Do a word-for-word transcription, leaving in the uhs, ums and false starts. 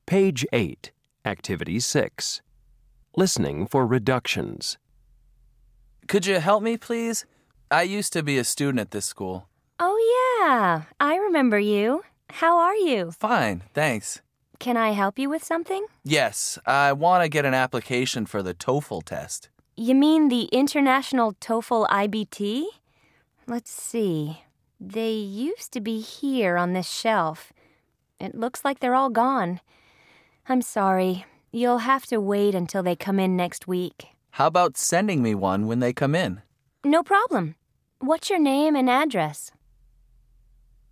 Page eight, Activity six. Listening for reductions. Could you help me, please? I used to be a student at this school. Oh, yeah. I remember you. How are you? Fine, thanks. Can I help you with something? Yes, I want to get an application for the TOEFL test. You mean the International TOEFL I B T? Let's see. They used to be here on this shelf. It looks like they're all gone. I'm sorry. You'll have to wait until they come in next week. How about sending me one when they come in? No problem. What's your name and address?